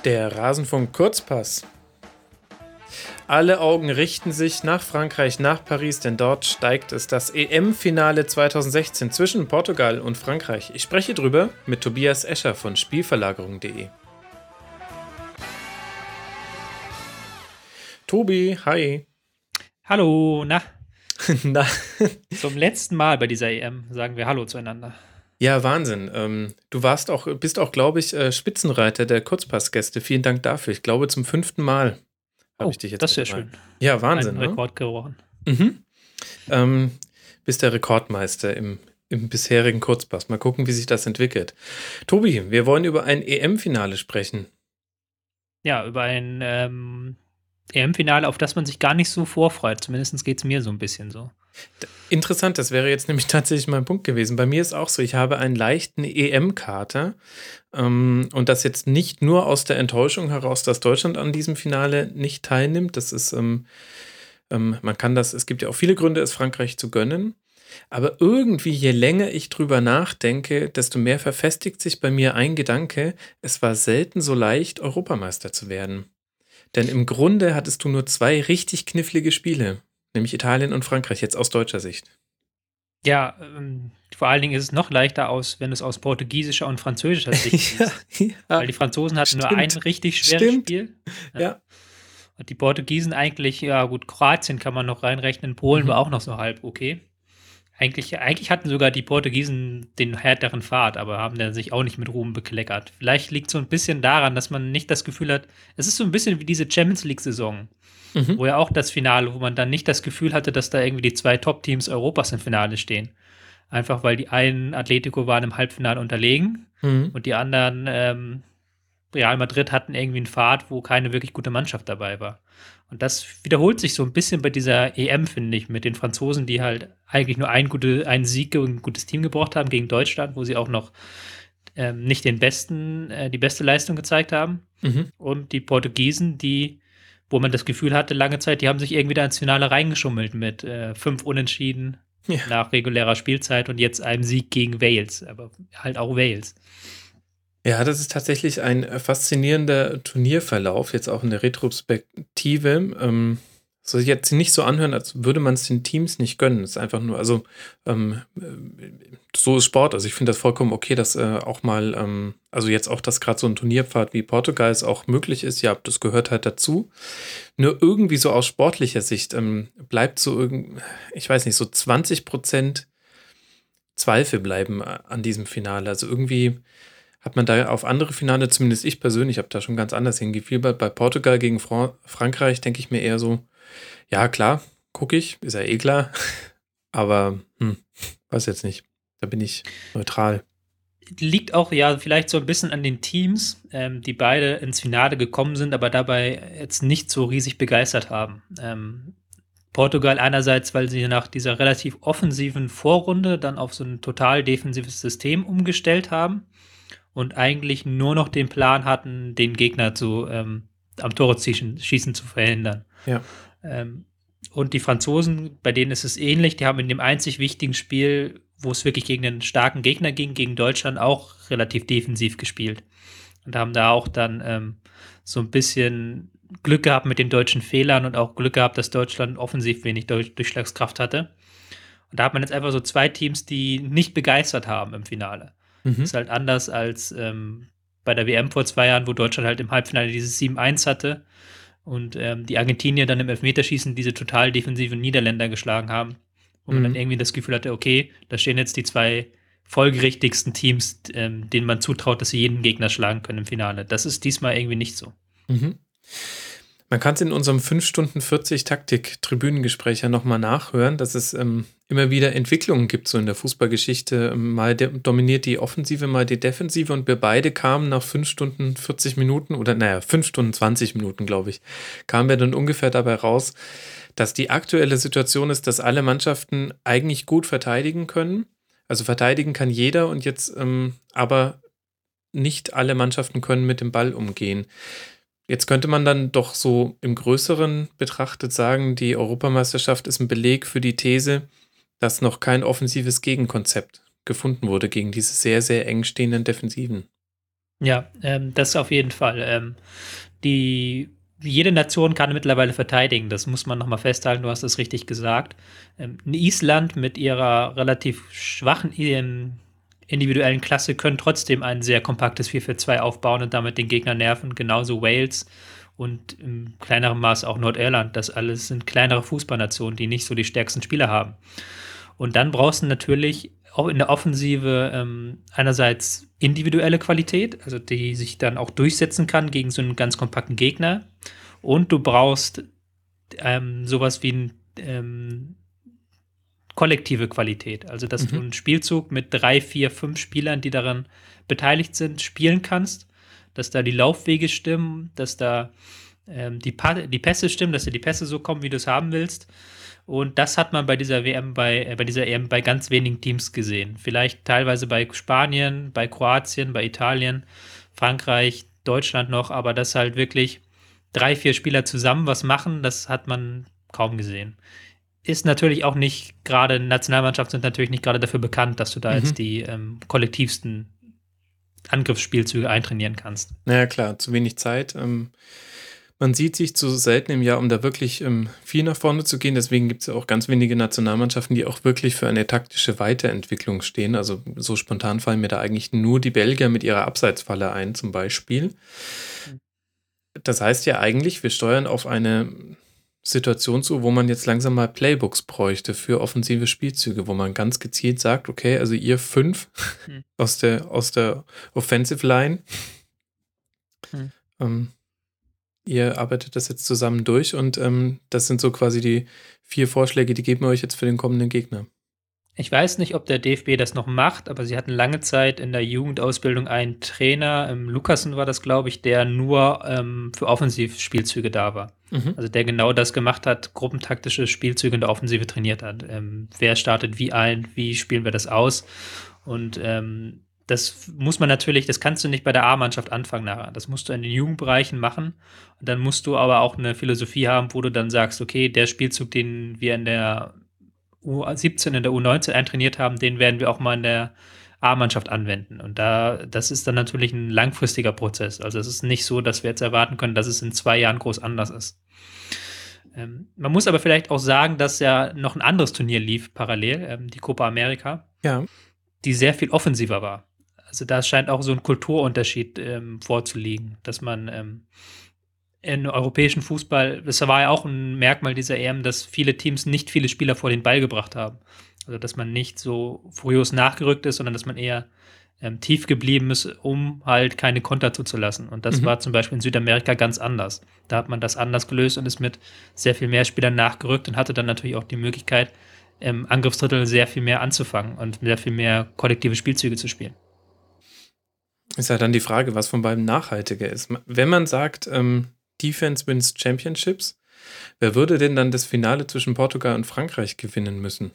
Der Rasenfunk Kurzpass. Alle Augen richten sich nach Frankreich, nach Paris, denn dort steigt es das EM-Finale 2016 zwischen Portugal und Frankreich. Ich spreche drüber mit Tobias Escher von Spielverlagerung.de. Tobi, hi. Hallo, na, Na, zum letzten Mal bei dieser EM sagen wir Hallo zueinander. ja, Wahnsinn. Du bist auch, glaube ich, Spitzenreiter der Kurzpassgäste. Vielen Dank dafür. Ich glaube, zum 5. Mal habe ich Oh, dich jetzt das mit ist ja dabei. schön. Ja, Wahnsinn, Einen ne? Rekord gebrochen. Mhm. Bist der Rekordmeister im bisherigen Kurzpass. Mal gucken, wie sich das entwickelt. Tobi, wir wollen über ein EM-Finale sprechen. Ja, über ein EM-Finale, auf das man sich gar nicht so vorfreut. Zumindest geht es mir so ein bisschen so. Interessant, das wäre jetzt nämlich tatsächlich mein Punkt gewesen. Bei mir ist auch so, ich habe einen leichten EM-Kater. Und das jetzt nicht nur aus der Enttäuschung heraus, dass Deutschland an diesem Finale nicht teilnimmt. Das ist, es gibt ja auch viele Gründe, es Frankreich zu gönnen. Aber irgendwie, je länger ich drüber nachdenke, desto mehr verfestigt sich bei mir ein Gedanke, es war selten so leicht, Europameister zu werden. Denn im Grunde hattest du nur 2 richtig knifflige Spiele, nämlich Italien und Frankreich, jetzt aus deutscher Sicht. Ja, vor allen Dingen ist es noch leichter wenn du es aus portugiesischer und französischer Sicht Ja, siehst. Weil ja, die Franzosen hatten nur ein stimmt, richtig schweres stimmt, Spiel. Ja. ja. Und die Portugiesen eigentlich, ja gut, Kroatien kann man noch reinrechnen, Polen Mhm. war auch noch so halb okay. Eigentlich hatten sogar die Portugiesen den härteren Pfad, aber haben dann sich auch nicht mit Ruhm bekleckert. Vielleicht liegt so ein bisschen daran, dass man nicht das Gefühl hat, es ist so ein bisschen wie diese Champions League-Saison, Mhm. wo ja auch das Finale, wo man dann nicht das Gefühl hatte, dass da irgendwie die 2 Top-Teams Europas im Finale stehen. Einfach weil die einen Atletico waren im Halbfinale unterlegen Mhm. und die anderen Real Madrid hatten irgendwie einen Pfad, wo keine wirklich gute Mannschaft dabei war. Und das wiederholt sich so ein bisschen bei dieser EM, finde ich, mit den Franzosen, die halt eigentlich nur einen Sieg und ein gutes Team gebraucht haben gegen Deutschland, wo sie auch noch nicht die beste Leistung gezeigt haben. Mhm. Und die Portugiesen, wo man das Gefühl hatte, lange Zeit, die haben sich irgendwie da ins Finale reingeschummelt mit 5 Unentschieden Ja. nach regulärer Spielzeit und jetzt einem Sieg gegen Wales, aber halt auch Wales. Ja, das ist tatsächlich ein faszinierender Turnierverlauf, jetzt auch in der Retrospektive. Soll sich jetzt nicht so anhören, als würde man es den Teams nicht gönnen. Es ist einfach nur, so ist Sport. Also ich finde das vollkommen okay, dass auch mal, also jetzt auch, dass gerade so ein Turnierpfad wie Portugal es auch möglich ist. Ja, das gehört halt dazu. Nur irgendwie so aus sportlicher Sicht bleibt so ich weiß nicht, so 20% Zweifel bleiben an diesem Finale. Also irgendwie hat man da auf andere Finale, zumindest ich persönlich, habe da schon ganz anders hingefiebert. Bei Portugal gegen Frankreich denke ich mir eher so, ja klar, gucke ich, ist ja eh klar. Aber, weiß jetzt nicht. Da bin ich neutral. Liegt auch ja vielleicht so ein bisschen an den Teams, die beide ins Finale gekommen sind, aber dabei jetzt nicht so riesig begeistert haben. Portugal einerseits, weil sie nach dieser relativ offensiven Vorrunde dann auf so ein total defensives System umgestellt haben und eigentlich nur noch den Plan hatten, den Gegner am Tore schießen zu verhindern. Ja. Ähm, und die Franzosen, bei denen ist es ähnlich, die haben in dem einzig wichtigen Spiel, wo es wirklich gegen einen starken Gegner ging, gegen Deutschland, auch relativ defensiv gespielt. Und haben da auch dann so ein bisschen Glück gehabt mit den deutschen Fehlern und auch Glück gehabt, dass Deutschland offensiv wenig Durchschlagskraft hatte. Und da hat man jetzt einfach so 2 Teams, die nicht begeistert haben im Finale. Mhm. Ist halt anders als bei der WM vor 2 Jahren, wo Deutschland halt im Halbfinale dieses 7-1 hatte und die Argentinier dann im Elfmeterschießen diese total defensiven Niederländer geschlagen haben, wo man dann Mhm. irgendwie das Gefühl hatte, okay, da stehen jetzt die 2 folgerichtigsten Teams, denen man zutraut, dass sie jeden Gegner schlagen können im Finale. Das ist diesmal irgendwie nicht so. Mhm. Man kann es in unserem 5 Stunden 40 Taktik-Tribünengespräch ja nochmal nachhören, dass es immer wieder Entwicklungen gibt, so in der Fußballgeschichte. Mal dominiert die Offensive, mal die Defensive und wir beide kamen nach 5 Stunden 40 Minuten oder 5 Stunden 20 Minuten, glaube ich, kamen wir dann ungefähr dabei raus, dass die aktuelle Situation ist, dass alle Mannschaften eigentlich gut verteidigen können. Also verteidigen kann jeder und jetzt aber nicht alle Mannschaften können mit dem Ball umgehen. Jetzt könnte man dann doch so im Größeren betrachtet sagen, die Europameisterschaft ist ein Beleg für die These, dass noch kein offensives Gegenkonzept gefunden wurde gegen diese sehr, sehr eng stehenden Defensiven. Ja, das auf jeden Fall. Jede Nation kann mittlerweile verteidigen, das muss man nochmal festhalten, du hast es richtig gesagt. Island mit ihrer relativ schwachen individuellen Klasse können trotzdem ein sehr kompaktes 4-4-2 aufbauen und damit den Gegner nerven, genauso Wales und im kleineren Maß auch Nordirland. Das alles sind kleinere Fußballnationen, die nicht so die stärksten Spieler haben. Und dann brauchst du natürlich auch in der Offensive einerseits individuelle Qualität, also die sich dann auch durchsetzen kann gegen so einen ganz kompakten Gegner. Und du brauchst sowas wie kollektive Qualität, also dass du einen Spielzug mit 3, 4, 5 Spielern, die daran beteiligt sind, spielen kannst, dass da die Laufwege stimmen, dass da die Pässe stimmen, dass dir die Pässe so kommen, wie du es haben willst. Und das hat man bei dieser WM, bei dieser EM bei ganz wenigen Teams gesehen. Vielleicht teilweise bei Spanien, bei Kroatien, bei Italien, Frankreich, Deutschland noch, aber dass halt wirklich 3, 4 Spieler zusammen was machen, das hat man kaum gesehen. Ist natürlich auch nicht gerade, Nationalmannschaften sind natürlich nicht gerade dafür bekannt, dass du da jetzt die kollektivsten Angriffsspielzüge eintrainieren kannst. Naja, klar, zu wenig Zeit. Man sieht sich zu selten im Jahr, um da wirklich viel nach vorne zu gehen. Deswegen gibt es ja auch ganz wenige Nationalmannschaften, die auch wirklich für eine taktische Weiterentwicklung stehen. Also so spontan fallen mir da eigentlich nur die Belgier mit ihrer Abseitsfalle ein, zum Beispiel. Das heißt ja eigentlich, wir steuern auf eine Situation zu, wo man jetzt langsam mal Playbooks bräuchte für offensive Spielzüge, wo man ganz gezielt sagt, okay, also ihr 5 aus der Offensive Line, ihr arbeitet das jetzt zusammen durch und das sind so quasi die 4 Vorschläge, die geben wir euch jetzt für den kommenden Gegner. Ich weiß nicht, ob der DFB das noch macht, aber sie hatten lange Zeit in der Jugendausbildung einen Trainer, Lukassen war das, glaube ich, der nur für Offensivspielzüge da war. Also der genau das gemacht hat, gruppentaktische Spielzüge in der Offensive trainiert hat. Wer startet wie ein, wie spielen wir das aus? Und das muss man natürlich, das kannst du nicht bei der A-Mannschaft anfangen nachher. Das musst du in den Jugendbereichen machen. Und dann musst du aber auch eine Philosophie haben, wo du dann sagst, okay, der Spielzug, den wir in der U17, in der U19 eintrainiert haben, den werden wir auch mal in der A-Mannschaft anwenden. Und das ist dann natürlich ein langfristiger Prozess. Also es ist nicht so, dass wir jetzt erwarten können, dass es in 2 Jahren groß anders ist. Man muss aber vielleicht auch sagen, dass ja noch ein anderes Turnier lief parallel, die Copa America, die sehr viel offensiver war. Also da scheint auch so ein Kulturunterschied vorzuliegen, dass man in europäischen Fußball, das war ja auch ein Merkmal dieser EM, dass viele Teams nicht viele Spieler vor den Ball gebracht haben. Also dass man nicht so furios nachgerückt ist, sondern dass man eher tief geblieben ist, um halt keine Konter zuzulassen. Und das war zum Beispiel in Südamerika ganz anders. Da hat man das anders gelöst und ist mit sehr viel mehr Spielern nachgerückt und hatte dann natürlich auch die Möglichkeit, im Angriffsdrittel sehr viel mehr anzufangen und sehr viel mehr kollektive Spielzüge zu spielen. Ist ja dann die Frage, was von beiden nachhaltiger ist. Wenn man sagt, Defense wins Championships, wer würde denn dann das Finale zwischen Portugal und Frankreich gewinnen müssen?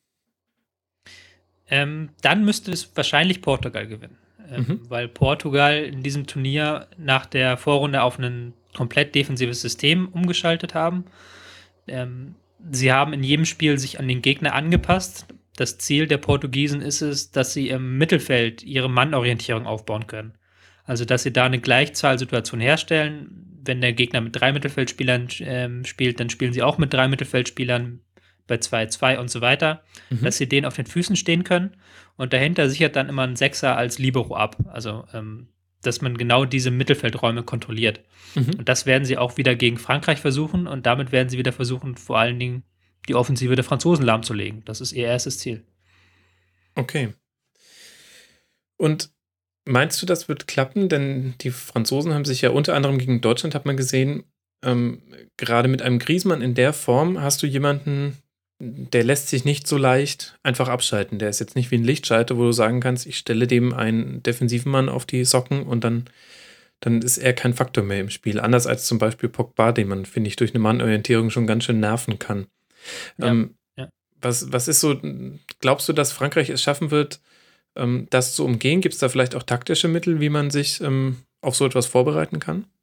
Dann müsste es wahrscheinlich Portugal gewinnen. Weil Portugal in diesem Turnier nach der Vorrunde auf ein komplett defensives System umgeschaltet haben. Sie haben in jedem Spiel sich an den Gegner angepasst. Das Ziel der Portugiesen ist es, dass sie im Mittelfeld ihre Mannorientierung aufbauen können. Also, dass sie da eine Gleichzahlsituation herstellen. Wenn der Gegner mit 3 Mittelfeldspielern spielt, dann spielen sie auch mit 3 Mittelfeldspielern bei 2-2 und so weiter, dass sie denen auf den Füßen stehen können. Und dahinter sichert dann immer ein Sechser als Libero ab. Also, dass man genau diese Mittelfeldräume kontrolliert. Und das werden sie auch wieder gegen Frankreich versuchen. Und damit werden sie wieder versuchen, vor allen Dingen die Offensive der Franzosen lahmzulegen. Das ist ihr erstes Ziel. Okay. Und meinst du, das wird klappen? Denn die Franzosen haben sich ja unter anderem gegen Deutschland, hat man gesehen, gerade mit einem Griezmann in der Form hast du jemanden, der lässt sich nicht so leicht einfach abschalten. Der ist jetzt nicht wie ein Lichtschalter, wo du sagen kannst, ich stelle dem einen defensiven Mann auf die Socken und dann ist er kein Faktor mehr im Spiel. Anders als zum Beispiel Pogba, den man, finde ich, durch eine Mannorientierung schon ganz schön nerven kann. Ja. Was ist so, glaubst du, dass Frankreich es schaffen wird, das zu umgehen? Gibt es da vielleicht auch taktische Mittel, wie man sich auf so etwas vorbereiten kann?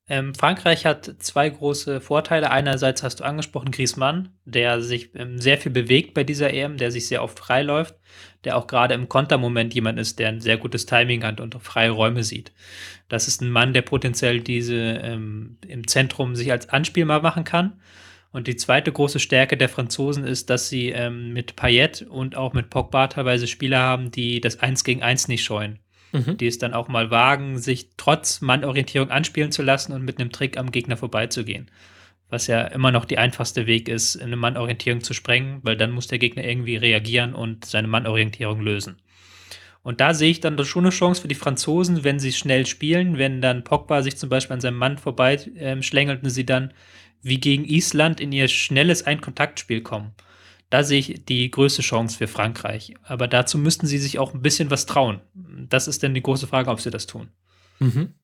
Frankreich hat zwei große Vorteile. Einerseits hast du angesprochen Griezmann, der sich sehr viel bewegt bei dieser EM, der sich sehr oft freiläuft, der auch gerade im Kontermoment jemand ist, der ein sehr gutes Timing hat und auch freie Räume sieht. Das ist ein Mann, der potenziell diese im Zentrum sich als Anspielbar machen kann. Und die zweite große Stärke der Franzosen ist, dass sie mit Payet und auch mit Pogba teilweise Spieler haben, die das 1 gegen 1 nicht scheuen, Mhm. die es dann auch mal wagen, sich trotz Mannorientierung anspielen zu lassen und mit einem Trick am Gegner vorbeizugehen. Was ja immer noch der einfachste Weg ist, eine Mannorientierung zu sprengen, weil dann muss der Gegner irgendwie reagieren und seine Mannorientierung lösen. Und da sehe ich dann doch schon eine Chance für die Franzosen, wenn sie schnell spielen, wenn dann Pogba sich zum Beispiel an seinem Mann vorbei schlängelt und sie dann wie gegen Island in ihr schnelles Ein-Kontakt-Spiel kommen. Da sehe ich die größte Chance für Frankreich. Aber dazu müssten sie sich auch ein bisschen was trauen. Das ist dann die große Frage, ob sie das tun. Mhm.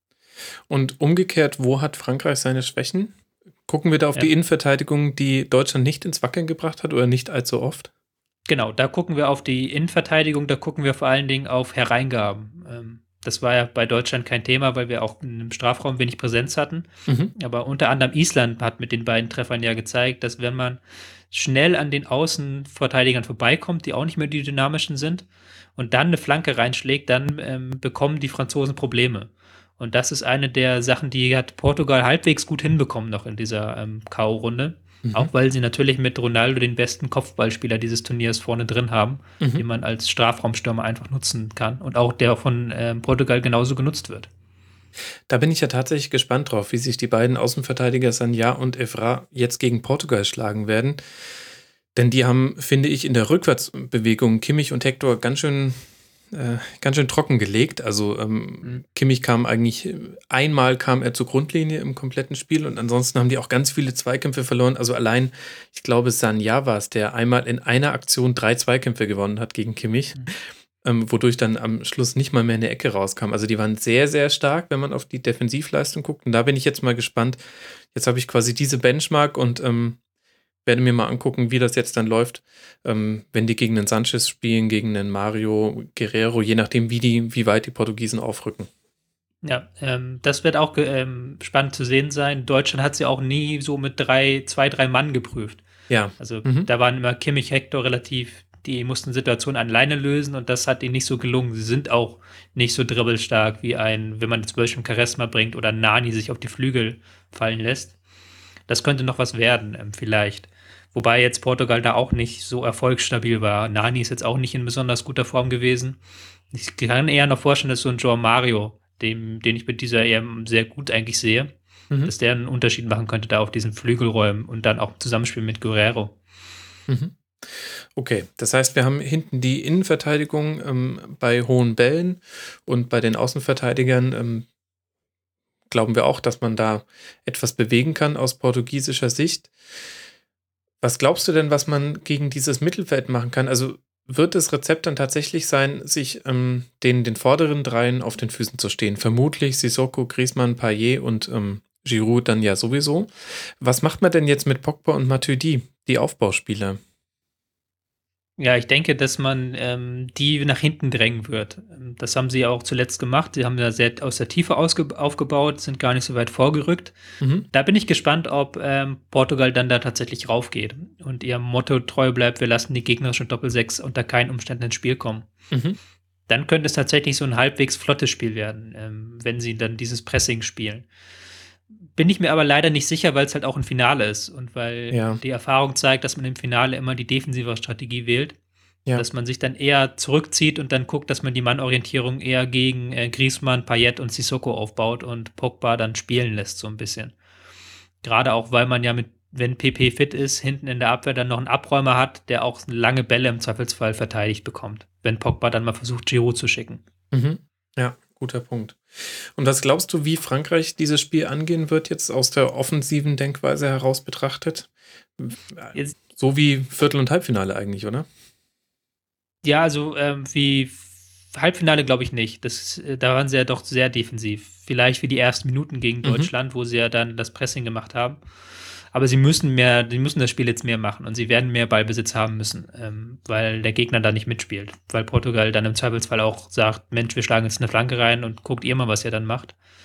Und umgekehrt, wo hat Frankreich seine Schwächen? Gucken wir da auf die Innenverteidigung, die Deutschland nicht ins Wackeln gebracht hat oder nicht allzu oft? Genau, da gucken wir auf die Innenverteidigung, da gucken wir vor allen Dingen auf Hereingaben. Das war ja bei Deutschland kein Thema, weil wir auch im Strafraum wenig Präsenz hatten. Mhm. Aber unter anderem Island hat mit den beiden Treffern ja gezeigt, dass wenn man schnell an den Außenverteidigern vorbeikommt, die auch nicht mehr die dynamischen sind, und dann eine Flanke reinschlägt, dann bekommen die Franzosen Probleme. Und das ist eine der Sachen, die hat Portugal halbwegs gut hinbekommen noch in dieser K.O.-Runde. Auch weil sie natürlich mit Ronaldo den besten Kopfballspieler dieses Turniers vorne drin haben, den man als Strafraumstürmer einfach nutzen kann und auch der von Portugal genauso genutzt wird. Da bin ich ja tatsächlich gespannt drauf, wie sich die beiden Außenverteidiger Sanja und Evra jetzt gegen Portugal schlagen werden. Denn die haben, finde ich, in der Rückwärtsbewegung Kimmich und Hector ganz schön trocken gelegt. Also Kimmich kam eigentlich, einmal kam er zur Grundlinie im kompletten Spiel und ansonsten haben die auch ganz viele Zweikämpfe verloren. Also allein, ich glaube, Sanja war es, der einmal in einer Aktion 3 Zweikämpfe gewonnen hat gegen Kimmich. Wodurch dann am Schluss nicht mal mehr eine Ecke rauskam. Also die waren sehr, sehr stark, wenn man auf die Defensivleistung guckt. Und da bin ich jetzt mal gespannt. Jetzt habe ich quasi diese Benchmark und werde mir mal angucken, wie das jetzt dann läuft, wenn die gegen den Sanchez spielen, gegen den Mario Guerrero, je nachdem, wie weit die Portugiesen aufrücken. Ja, das wird auch spannend zu sehen sein. Deutschland hat sie auch nie so mit 2, 3 Mann geprüft. Ja. Also da waren immer Kimmich, Hector relativ, die mussten Situationen alleine lösen und das hat ihnen nicht so gelungen. Sie sind auch nicht so dribbelstark wie wenn man zum Beispiel Charisma bringt oder Nani sich auf die Flügel fallen lässt. Das könnte noch was werden, vielleicht. Wobei jetzt Portugal da auch nicht so erfolgsstabil war. Nani ist jetzt auch nicht in besonders guter Form gewesen. Ich kann eher noch vorstellen, dass so ein João Mario, den ich mit dieser EM sehr gut eigentlich sehe, dass der einen Unterschied machen könnte da auf diesen Flügelräumen und dann auch im Zusammenspiel mit Guerrero. Okay, das heißt, wir haben hinten die Innenverteidigung bei hohen Bällen und bei den Außenverteidigern glauben wir auch, dass man da etwas bewegen kann aus portugiesischer Sicht. Was glaubst du denn, was man gegen dieses Mittelfeld machen kann? Also wird das Rezept dann tatsächlich sein, sich den vorderen dreien auf den Füßen zu stehen? Vermutlich Sissoko, Griezmann, Payet und Giroud dann ja sowieso. Was macht man denn jetzt mit Pogba und Matuidi, die Aufbauspieler? Ja, ich denke, dass man die nach hinten drängen wird. Das haben sie ja auch zuletzt gemacht. Sie haben ja sehr aus der Tiefe aufgebaut, sind gar nicht so weit vorgerückt. Da bin ich gespannt, ob Portugal dann da tatsächlich raufgeht und ihrem Motto treu bleibt, wir lassen die gegnerischen Doppelsechs unter keinen Umständen ins Spiel kommen. Dann könnte es tatsächlich so ein halbwegs flottes Spiel werden, wenn sie dann dieses Pressing spielen. Bin ich mir aber leider nicht sicher, weil es halt auch ein Finale ist und weil die Erfahrung zeigt, dass man im Finale immer die defensive Strategie wählt. Ja. Dass man sich dann eher zurückzieht und dann guckt, dass man die Mannorientierung eher gegen Griezmann, Payet und Sissoko aufbaut und Pogba dann spielen lässt so ein bisschen. Gerade auch, weil man ja wenn PP fit ist, hinten in der Abwehr dann noch einen Abräumer hat, der auch lange Bälle im Zweifelsfall verteidigt bekommt, wenn Pogba dann mal versucht, Giroud zu schicken. Ja, guter Punkt. Und was glaubst du, wie Frankreich dieses Spiel angehen wird, jetzt aus der offensiven Denkweise heraus betrachtet? So wie Viertel- und Halbfinale eigentlich, oder? Ja, also wie Halbfinale glaube ich nicht. Da waren sie ja doch sehr defensiv. Vielleicht wie die ersten Minuten gegen Deutschland, wo sie ja dann das Pressing gemacht haben. Aber sie müssen das Spiel jetzt mehr machen und sie werden mehr Ballbesitz haben müssen, weil der Gegner da nicht mitspielt. Weil Portugal dann im Zweifelsfall auch sagt, Mensch, wir schlagen jetzt eine Flanke rein und guckt ihr mal, was ihr dann macht.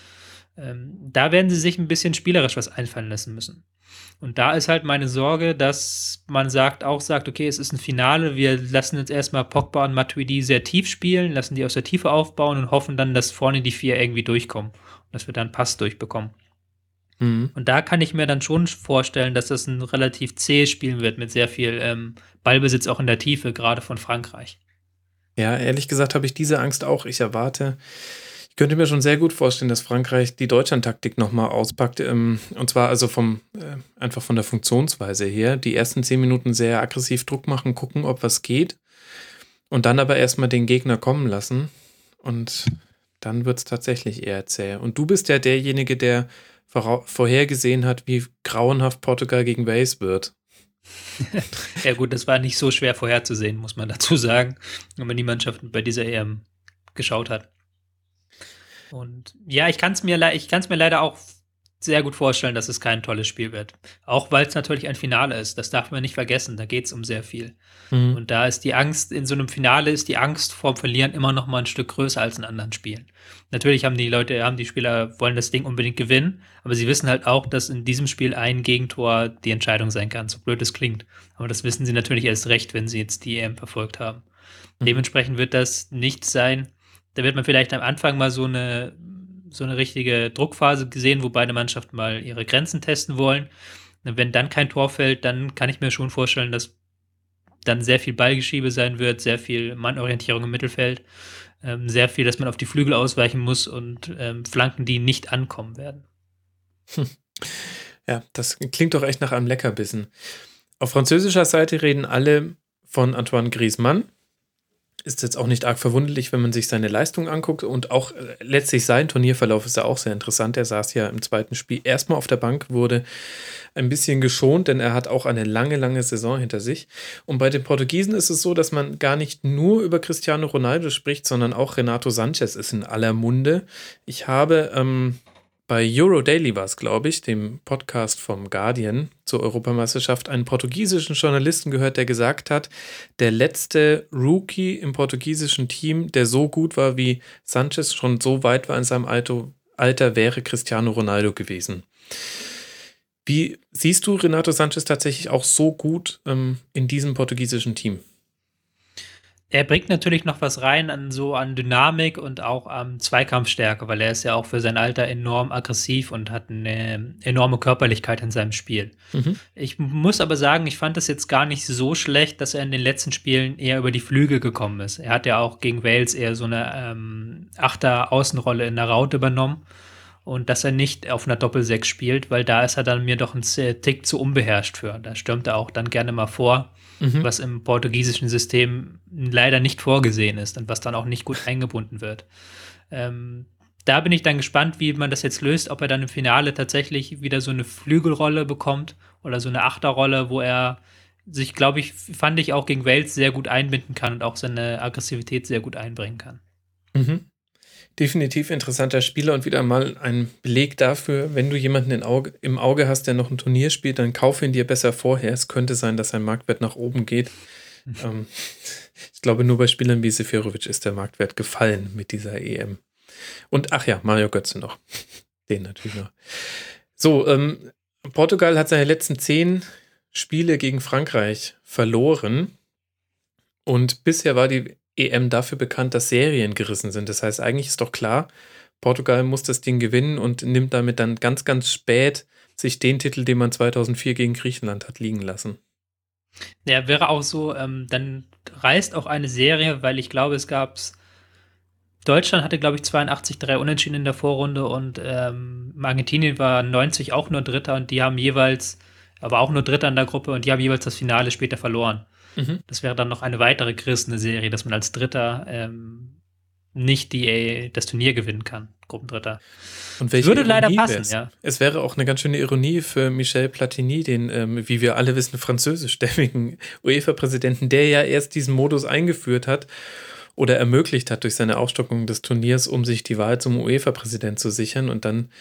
Da werden sie sich ein bisschen spielerisch was einfallen lassen müssen. Und da ist halt meine Sorge, dass man sagt, okay, es ist ein Finale, wir lassen jetzt erstmal Pogba und Matuidi sehr tief spielen, lassen die aus der Tiefe aufbauen und hoffen dann, dass vorne die 4 irgendwie durchkommen und dass wir dann Pass durchbekommen. Mhm. Und da kann ich mir dann schon vorstellen, dass das ein relativ zähes Spiel wird mit sehr viel Ballbesitz auch in der Tiefe, gerade von Frankreich. Ja, ehrlich gesagt habe ich diese Angst auch. Ich könnte mir schon sehr gut vorstellen, dass Frankreich die Deutschland-Taktik nochmal auspackt. Und zwar also einfach von der Funktionsweise her. Die ersten 10 Minuten sehr aggressiv Druck machen, gucken, ob was geht. Und dann aber erstmal den Gegner kommen lassen. Und dann wird es tatsächlich eher zäh. Und du bist ja derjenige, der vorhergesehen hat, wie grauenhaft Portugal gegen Wales wird. Ja gut, das war nicht so schwer vorherzusehen, muss man dazu sagen, wenn man die Mannschaften bei dieser EM geschaut hat. Und ja, ich kann es mir leider auch sehr gut vorstellen, dass es kein tolles Spiel wird. Auch weil es natürlich ein Finale ist. Das darf man nicht vergessen. Da geht es um sehr viel. Mhm. Und da ist die Angst, in so einem Finale ist die Angst vorm Verlieren immer noch mal ein Stück größer als in anderen Spielen. Natürlich haben die Spieler, wollen das Ding unbedingt gewinnen, aber sie wissen halt auch, dass in diesem Spiel ein Gegentor die Entscheidung sein kann, so blöd es klingt. Aber das wissen sie natürlich erst recht, wenn sie jetzt die EM verfolgt haben. Dementsprechend wird das nicht sein. Da wird man vielleicht am Anfang mal so eine richtige Druckphase gesehen, wo beide Mannschaften mal ihre Grenzen testen wollen. Und wenn dann kein Tor fällt, dann kann ich mir schon vorstellen, dass dann sehr viel Ballgeschiebe sein wird, sehr viel Mannorientierung im Mittelfeld, sehr viel, dass man auf die Flügel ausweichen muss und Flanken, die nicht ankommen werden. Ja, das klingt doch echt nach einem Leckerbissen. Auf französischer Seite reden alle von Antoine Griezmann. Ist jetzt auch nicht arg verwunderlich, wenn man sich seine Leistung anguckt und auch letztlich sein Turnierverlauf ist ja auch sehr interessant. Er saß ja im zweiten Spiel erstmal auf der Bank, wurde ein bisschen geschont, denn er hat auch eine lange, lange Saison hinter sich. Und bei den Portugiesen ist es so, dass man gar nicht nur über Cristiano Ronaldo spricht, sondern auch Renato Sanchez ist in aller Munde. Ich habe bei Eurodaily war es, glaube ich, dem Podcast vom Guardian zur Europameisterschaft, einen portugiesischen Journalisten gehört, der gesagt hat, der letzte Rookie im portugiesischen Team, der so gut war wie Sanchez, schon so weit war in seinem Alter, wäre Cristiano Ronaldo gewesen. Wie siehst du Renato Sanchez tatsächlich auch so gut in diesem portugiesischen Team? Er bringt natürlich noch was rein an Dynamik und auch an Zweikampfstärke, weil er ist ja auch für sein Alter enorm aggressiv und hat eine enorme Körperlichkeit in seinem Spiel. Ich muss aber sagen, ich fand es jetzt gar nicht so schlecht, dass er in den letzten Spielen eher über die Flügel gekommen ist. Er hat ja auch gegen Wales eher so eine Achter-Außenrolle in der Raute übernommen und dass er nicht auf einer Doppel-6 spielt, weil da ist er dann mir doch ein Tick zu unbeherrscht für. Da stürmt er auch dann gerne mal vor, was im portugiesischen System leider nicht vorgesehen ist und was dann auch nicht gut eingebunden wird. Da bin ich dann gespannt, wie man das jetzt löst, ob er dann im Finale tatsächlich wieder so eine Flügelrolle bekommt oder so eine Achterrolle, wo er sich, fand ich auch gegen Wales sehr gut einbinden kann und auch seine Aggressivität sehr gut einbringen kann. Definitiv interessanter Spieler und wieder mal ein Beleg dafür, wenn du jemanden im Auge hast, der noch ein Turnier spielt, dann kauf ihn dir besser vorher. Es könnte sein, dass sein Marktwert nach oben geht. Ich glaube, nur bei Spielern wie Seferovic ist der Marktwert gefallen mit dieser EM. Und ach ja, Mario Götze noch. Den natürlich noch. So, Portugal hat seine letzten 10 Spiele gegen Frankreich verloren. Und bisher war die EM dafür bekannt, dass Serien gerissen sind. Das heißt, eigentlich ist doch klar, Portugal muss das Ding gewinnen und nimmt damit dann ganz, ganz spät sich den Titel, den man 2004 gegen Griechenland hat liegen lassen. Ja, wäre auch so, dann reißt auch eine Serie, weil ich glaube, Deutschland hatte, glaube ich, 82 3 Unentschieden in der Vorrunde und Argentinien war 90 auch nur Dritter und die haben jeweils, aber auch nur Dritter in der Gruppe und die haben jeweils das Finale später verloren. Das wäre dann noch eine weitere gerissene Serie, dass man als Dritter nicht das Turnier gewinnen kann, Gruppendritter. Und welche würde Ironie leider passen, wär's? ja. Es wäre auch eine ganz schöne Ironie für Michel Platini, den, wie wir alle wissen, französischstämmigen UEFA-Präsidenten, der ja erst diesen Modus eingeführt hat oder ermöglicht hat durch seine Aufstockung des Turniers, um sich die Wahl zum UEFA-Präsident zu sichern. Und dann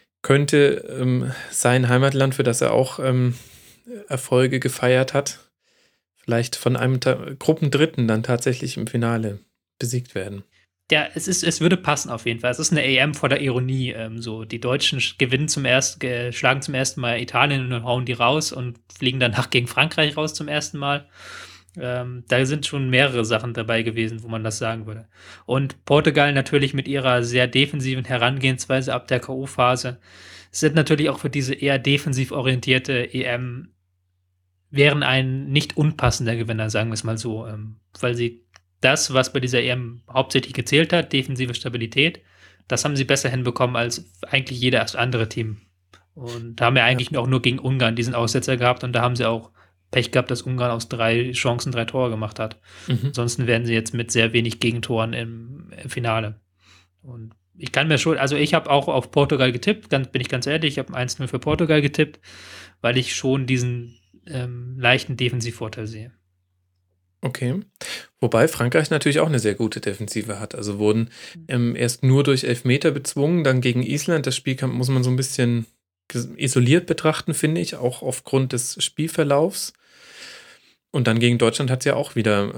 könnte sein Heimatland, für das er auch Erfolge gefeiert hat, vielleicht von einem Gruppendritten dann tatsächlich im Finale besiegt werden. Ja, es würde passen auf jeden Fall. Es ist eine EM vor der Ironie. So, die Deutschen schlagen zum ersten Mal Italien und hauen die raus und fliegen danach gegen Frankreich raus zum ersten Mal. Da sind schon mehrere Sachen dabei gewesen, wo man das sagen würde. Und Portugal natürlich mit ihrer sehr defensiven Herangehensweise ab der K.O.-Phase sind natürlich auch für diese eher defensiv orientierte EM wären ein nicht unpassender Gewinner, sagen wir es mal so, weil sie das, was bei dieser EM hauptsächlich gezählt hat, defensive Stabilität, das haben sie besser hinbekommen als eigentlich jedes andere Team. Und da haben wir eigentlich auch nur gegen Ungarn diesen Aussetzer gehabt und da haben sie auch Pech gehabt, dass Ungarn aus 3 Chancen 3 Tore gemacht hat. Ansonsten wären sie jetzt mit sehr wenig Gegentoren im Finale. Und ich kann mir schon, also ich habe auch auf Portugal getippt, bin ich ganz ehrlich, ich habe 1-0 für Portugal getippt, weil ich schon diesen leichten Defensivvorteil sehe. Okay. Wobei Frankreich natürlich auch eine sehr gute Defensive hat. Also wurden erst nur durch Elfmeter bezwungen, dann gegen Island. Das Spiel muss man so ein bisschen isoliert betrachten, finde ich, auch aufgrund des Spielverlaufs. Und dann gegen Deutschland hat es ja auch wieder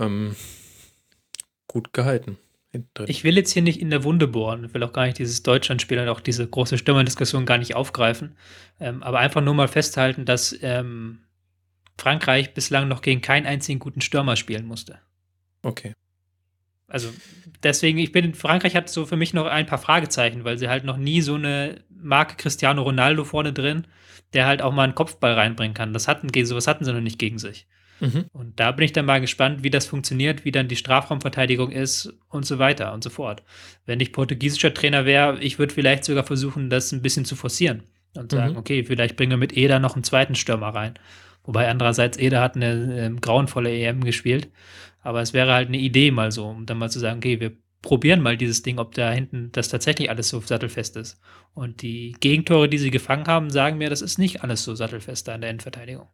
gut gehalten. Ich will jetzt hier nicht in der Wunde bohren. Ich will auch gar nicht dieses Deutschland-Spiel und auch diese große Stürmerdiskussion gar nicht aufgreifen. Aber einfach nur mal festhalten, dass Frankreich bislang noch gegen keinen einzigen guten Stürmer spielen musste. Okay. Also deswegen, Frankreich hat so für mich noch ein paar Fragezeichen, weil sie halt noch nie so eine Marke Cristiano Ronaldo vorne drin, der halt auch mal einen Kopfball reinbringen kann. Sowas hatten sie noch nicht gegen sich. Und da bin ich dann mal gespannt, wie das funktioniert, wie dann die Strafraumverteidigung ist und so weiter und so fort. Wenn ich portugiesischer Trainer wäre, ich würde vielleicht sogar versuchen, das ein bisschen zu forcieren und sagen, okay, vielleicht bringen wir mit Eder noch einen zweiten Stürmer rein. Wobei andererseits Eder hat eine grauenvolle EM gespielt. Aber es wäre halt eine Idee mal so, um dann mal zu sagen, okay, wir probieren mal dieses Ding, ob da hinten das tatsächlich alles so sattelfest ist. Und die Gegentore, die sie gefangen haben, sagen mir, das ist nicht alles so sattelfest da in der Endverteidigung.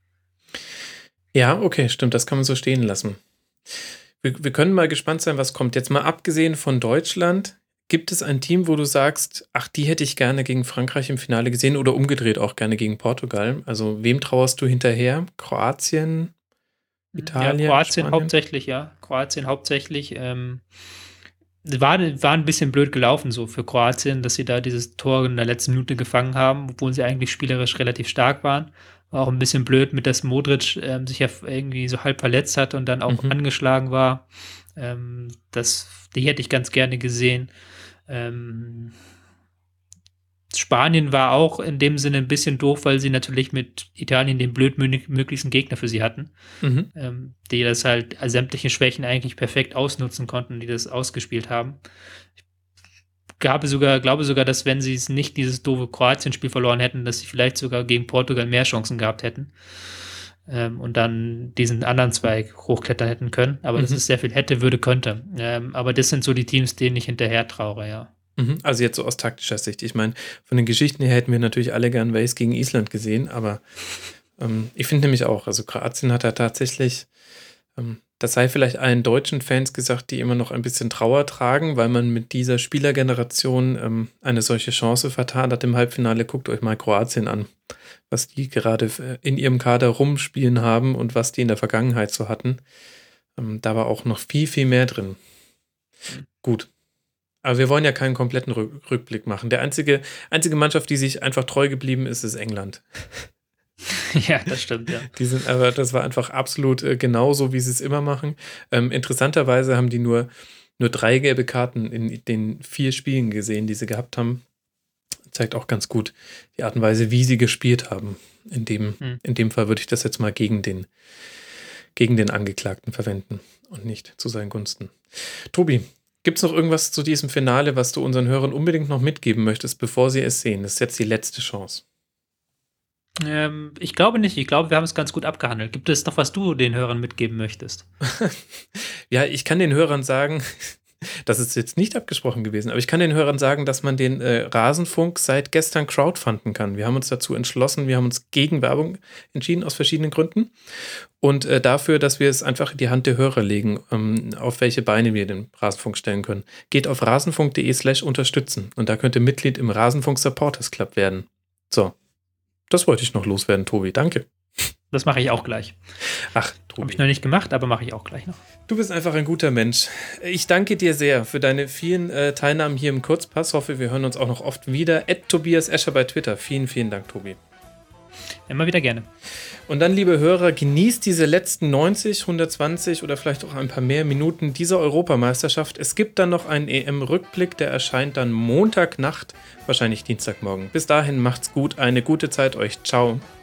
Ja, okay, stimmt, das kann man so stehen lassen. Wir können mal gespannt sein, was kommt. Jetzt mal abgesehen von Deutschland, gibt es ein Team, wo du sagst, ach, die hätte ich gerne gegen Frankreich im Finale gesehen oder umgedreht auch gerne gegen Portugal? Also wem trauerst du hinterher? Kroatien, Italien? Ja, Kroatien Spanien? hauptsächlich, ja. Kroatien hauptsächlich. War ein bisschen blöd gelaufen so für Kroatien, dass sie da dieses Tor in der letzten Minute gefangen haben, obwohl sie eigentlich spielerisch relativ stark waren. War auch ein bisschen blöd, mit dass Modric sich ja irgendwie so halb verletzt hat und dann auch angeschlagen war. Die hätte ich ganz gerne gesehen. Spanien war auch in dem Sinne ein bisschen doof, weil sie natürlich mit Italien den blödmöglichsten Gegner für sie hatten, die das halt sämtliche Schwächen eigentlich perfekt ausnutzen konnten, die das ausgespielt haben. Ich glaube sogar, dass wenn sie es nicht dieses doofe Kroatien-Spiel verloren hätten, dass sie vielleicht sogar gegen Portugal mehr Chancen gehabt hätten und dann diesen anderen Zweig hochklettern hätten können. Aber das ist sehr viel hätte, würde, könnte. Aber das sind so die Teams, denen ich hinterher traure, ja. Also jetzt so aus taktischer Sicht. Ich meine, von den Geschichten her hätten wir natürlich alle gern Wales gegen Island gesehen, aber ich finde nämlich auch, also Kroatien hat da tatsächlich, das sei vielleicht allen deutschen Fans gesagt, die immer noch ein bisschen Trauer tragen, weil man mit dieser Spielergeneration eine solche Chance vertan hat im Halbfinale. Guckt euch mal Kroatien an, was die gerade in ihrem Kader rumspielen haben und was die in der Vergangenheit so hatten. Da war auch noch viel, viel mehr drin. Gut. Aber wir wollen ja keinen kompletten Rückblick machen. Der einzige Mannschaft, die sich einfach treu geblieben ist, ist England. Ja, das stimmt, ja. Aber das war einfach absolut genauso, wie sie es immer machen. Interessanterweise haben die nur 3 gelbe Karten in den 4 Spielen gesehen, die sie gehabt haben. Zeigt auch ganz gut die Art und Weise, wie sie gespielt haben. In dem Fall würde ich das jetzt mal gegen den Angeklagten verwenden und nicht zu seinen Gunsten. Tobi, gibt es noch irgendwas zu diesem Finale, was du unseren Hörern unbedingt noch mitgeben möchtest, bevor sie es sehen? Das ist jetzt die letzte Chance. Ich glaube nicht. Ich glaube, wir haben es ganz gut abgehandelt. Gibt es noch, was du den Hörern mitgeben möchtest? Ja, ich kann den Hörern sagen, das ist jetzt nicht abgesprochen gewesen, aber ich kann den Hörern sagen, dass man den Rasenfunk seit gestern crowdfunden kann. Wir haben uns dazu entschlossen, wir haben uns gegen Werbung entschieden, aus verschiedenen Gründen. Und dafür, dass wir es einfach in die Hand der Hörer legen, auf welche Beine wir den Rasenfunk stellen können. Geht auf rasenfunk.de/unterstützen und da könnt ihr Mitglied im Rasenfunk Supporters Club werden. So, das wollte ich noch loswerden, Tobi. Danke. Das mache ich auch gleich. Ach, Habe Tobi. ich noch nicht gemacht, aber mache ich auch gleich noch. Du bist einfach ein guter Mensch. Ich danke dir sehr für deine vielen Teilnahmen hier im Kurzpass. Hoffe, wir hören uns auch noch oft wieder. @Tobias Escher bei Twitter. Vielen, vielen Dank, Tobi. Immer wieder gerne. Und dann, liebe Hörer, genießt diese letzten 90, 120 oder vielleicht auch ein paar mehr Minuten dieser Europameisterschaft. Es gibt dann noch einen EM-Rückblick, der erscheint dann Montagnacht, wahrscheinlich Dienstagmorgen. Bis dahin macht's gut, eine gute Zeit euch. Ciao.